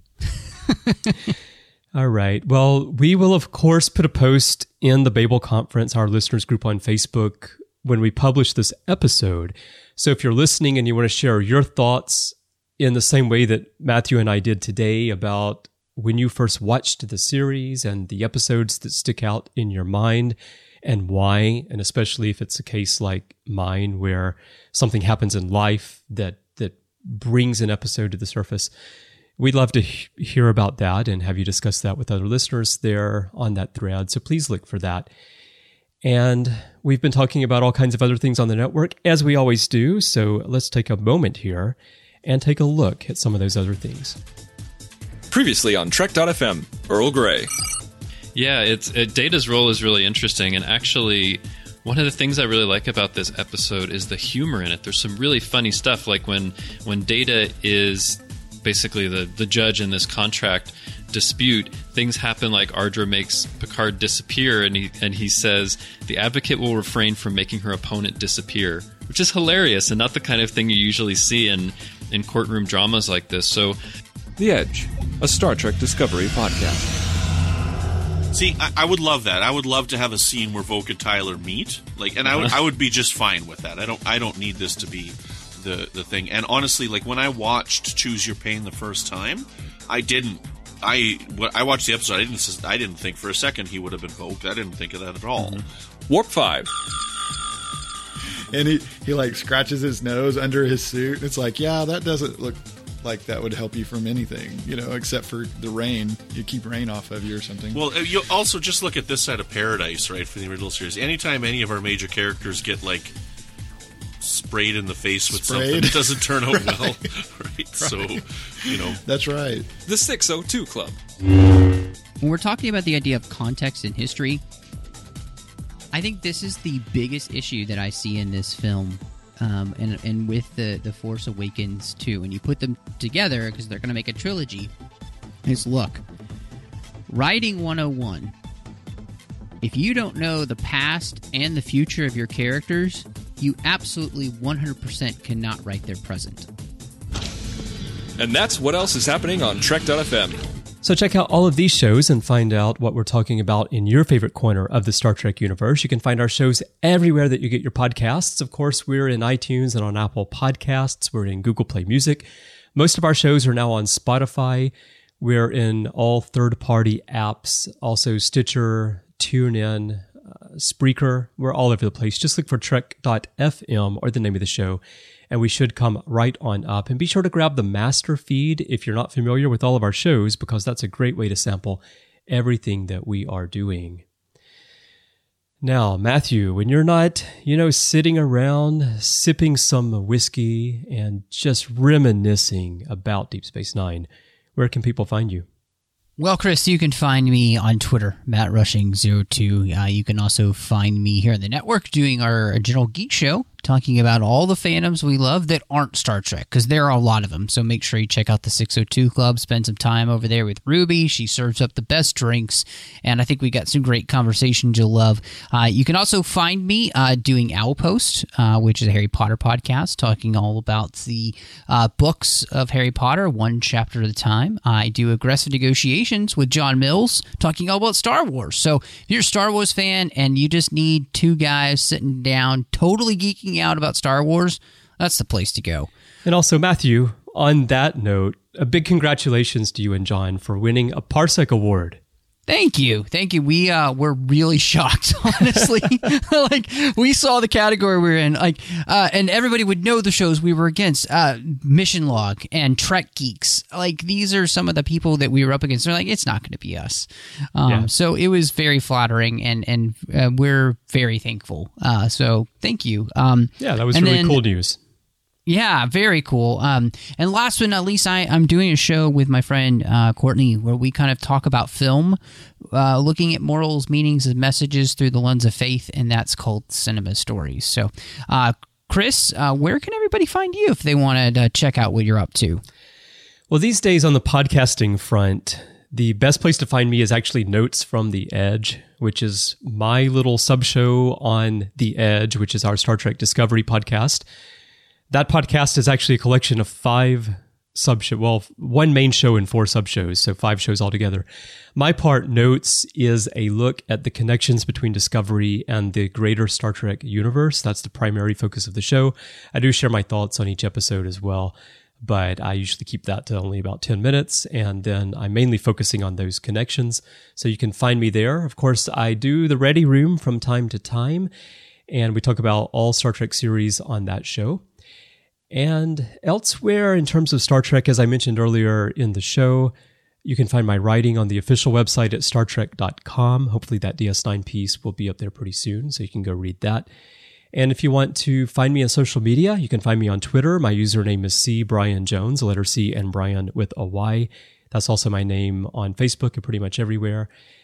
All right. Well, we will, of course, put a post in the Babel Conference, our listeners group on Facebook, when we publish this episode. So if you're listening and you want to share your thoughts in the same way that Matthew and I did today about when you first watched the series and the episodes that stick out in your mind and why, and especially if it's a case like mine where something happens in life that brings an episode to the surface, we'd love to hear about that and have you discuss that with other listeners there on that thread. So please look for that. And we've been talking about all kinds of other things on the network, as we always do. So let's take a moment here and take a look at some of those other things. Previously on Trek.fm, Earl Grey. Yeah, Data's role is really interesting, and actually, one of the things I really like about this episode is the humor in it. There's some really funny stuff, like when Data is basically the judge in this contract dispute, things happen like Ardra makes Picard disappear, and he says, the advocate will refrain from making her opponent disappear, which is hilarious and not the kind of thing you usually see in courtroom dramas like this. So, The Edge, a Star Trek Discovery podcast. See, I would love that. I would love to have a scene where Voq and Tyler meet, I would be just fine with that. I don't need this to be the thing. And honestly, like when I watched Choose Your Pain the first time, I watched the episode. I didn't think for a second he would have been Voq. I didn't think of that at all. Warp 5. And he like scratches his nose under his suit. It's like, yeah, that doesn't look like that would help you from anything, except for the rain. You keep rain off of you or something. Well, you also just look at this side of paradise, right, for the original series. Anytime any of our major characters get, like, sprayed in the face with something, it doesn't turn out well, right? So, That's right. The 602 Club. When we're talking about the idea of context and history, I think this is the biggest issue that I see in this film, and with the Force Awakens too. When you put them together, because they're going to make a trilogy, is look, Writing 101. If you don't know the past and the future of your characters, you absolutely 100% cannot write their present. And that's what else is happening on Trek.fm. So check out all of these shows and find out what we're talking about in your favorite corner of the Star Trek universe. You can find our shows everywhere that you get your podcasts. Of course, we're in iTunes and on Apple Podcasts. We're in Google Play Music. Most of our shows are now on Spotify. We're in all third-party apps, also Stitcher, TuneIn, Spreaker. We're all over the place. Just look for Trek.fm or the name of the show, and we should come right on up. And be sure to grab the master feed if you're not familiar with all of our shows, because that's a great way to sample everything that we are doing. Now, Matthew, when you're not, sitting around sipping some whiskey and just reminiscing about Deep Space Nine, where can people find you? Well, Chris, you can find me on Twitter, MattRushing02. You can also find me here on the network doing our General Geek Show, talking about all the fandoms we love that aren't Star Trek, because there are a lot of them. So make sure you check out the 602 Club, spend some time over there with Ruby. She serves up the best drinks, and I think we got some great conversations you'll love. You can also find me doing Owlpost, which is a Harry Potter podcast, talking all about the books of Harry Potter, one chapter at a time. I do Aggressive Negotiations with John Mills, talking all about Star Wars. So if you're a Star Wars fan and you just need two guys sitting down totally geeking out about Star Wars, that's the place to go. And also, Matthew, on that note, a big congratulations to you and John for winning a Parsec Award. Thank you. We were really shocked, honestly. We saw the category we were in, and everybody would know the shows we were against. Mission Log and Trek Geeks. These are some of the people that we were up against. They're like, it's not going to be us. So it was very flattering, and we're very thankful. So thank you. That was really cool news. Yeah, very cool. And last but not least, I'm doing a show with my friend Courtney where we kind of talk about film, looking at morals, meanings, and messages through the lens of faith, and that's called Cinema Stories. So, Chris, where can everybody find you if they want to check out what you're up to? Well, these days on the podcasting front, the best place to find me is actually Notes from the Edge, which is my little sub-show on The Edge, which is our Star Trek Discovery podcast. That podcast is actually a collection of 5 sub-shows, well, one main show and 4 sub-shows, so 5 shows altogether. My part, Notes, is a look at the connections between Discovery and the greater Star Trek universe. That's the primary focus of the show. I do share my thoughts on each episode as well, but I usually keep that to only about 10 minutes, and then I'm mainly focusing on those connections. So you can find me there. Of course, I do the Ready Room from time to time, and we talk about all Star Trek series on that show. And elsewhere in terms of Star Trek, as I mentioned earlier in the show, you can find my writing on the official website at StarTrek.com. Hopefully that DS9 piece will be up there pretty soon, so you can go read that. And if you want to find me on social media, you can find me on Twitter. My username is CBrianJones, the letter C and Brian with a Y. That's also my name on Facebook and pretty much everywhere.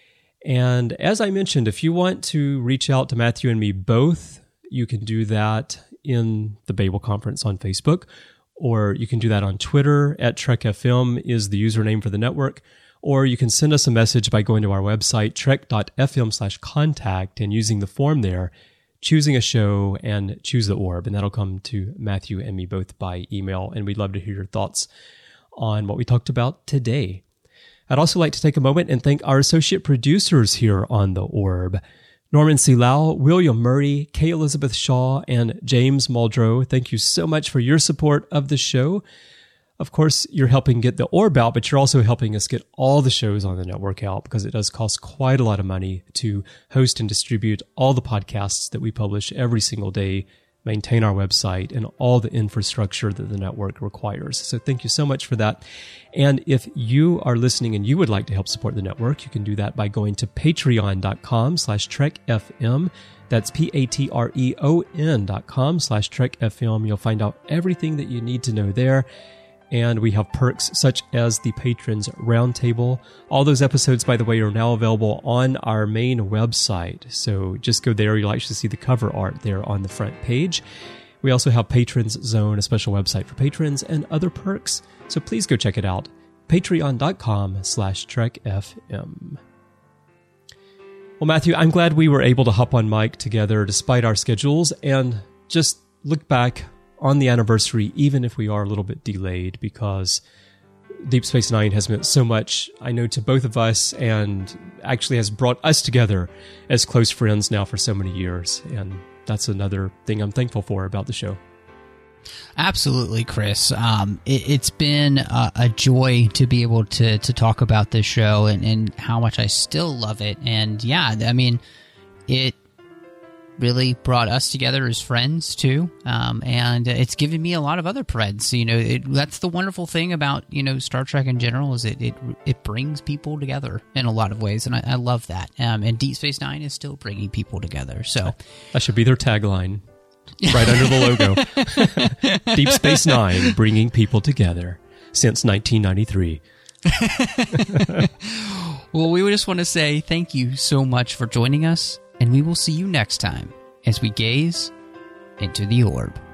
And as I mentioned, if you want to reach out to Matthew and me both, you can do that in the Babel Conference on Facebook, or you can do that on Twitter at TrekFM is the username for the network, or you can send us a message by going to our website, trek.fm/contact, and using the form there, choosing a show and choose the orb, and that'll come to Matthew and me both by email, and we'd love to hear your thoughts on what we talked about today. I'd also like to take a moment and thank our associate producers here on the Orb, Norman C. Lau, William Murray, Kay Elizabeth Shaw, and James Muldrow. Thank you so much for your support of the show. Of course, you're helping get the Orb out, but you're also helping us get all the shows on the network out, because it does cost quite a lot of money to host and distribute all the podcasts that we publish every single day, maintain our website, and all the infrastructure that the network requires. So thank you so much for that. And if you are listening and you would like to help support the network, you can do that by going to patreon.com/TrekFM. That's patreon.com/TrekFM. You'll find out everything that you need to know there. And we have perks such as the Patrons Roundtable. All those episodes, by the way, are now available on our main website. So just go there. You'll actually see the cover art there on the front page. We also have Patrons Zone, a special website for patrons, and other perks. So please go check it out. Patreon.com/TrekFM. Well, Matthew, I'm glad we were able to hop on mic together despite our schedules and just look back on the anniversary, even if we are a little bit delayed, because Deep Space Nine has meant so much, I know, to both of us, and actually has brought us together as close friends now for so many years. And that's another thing I'm thankful for about the show. Absolutely, Chris. It's been a joy to be able to talk about this show and how much I still love it. And yeah, I mean, it really brought us together as friends too, and it's given me a lot of other friends. That's the wonderful thing about Star Trek in general, is it brings people together in a lot of ways, and I love that. And Deep Space Nine is still bringing people together. So that should be their tagline, right under the logo. Deep Space Nine, bringing people together since 1993. Well, we just want to say thank you so much for joining us. And we will see you next time as we gaze into the orb.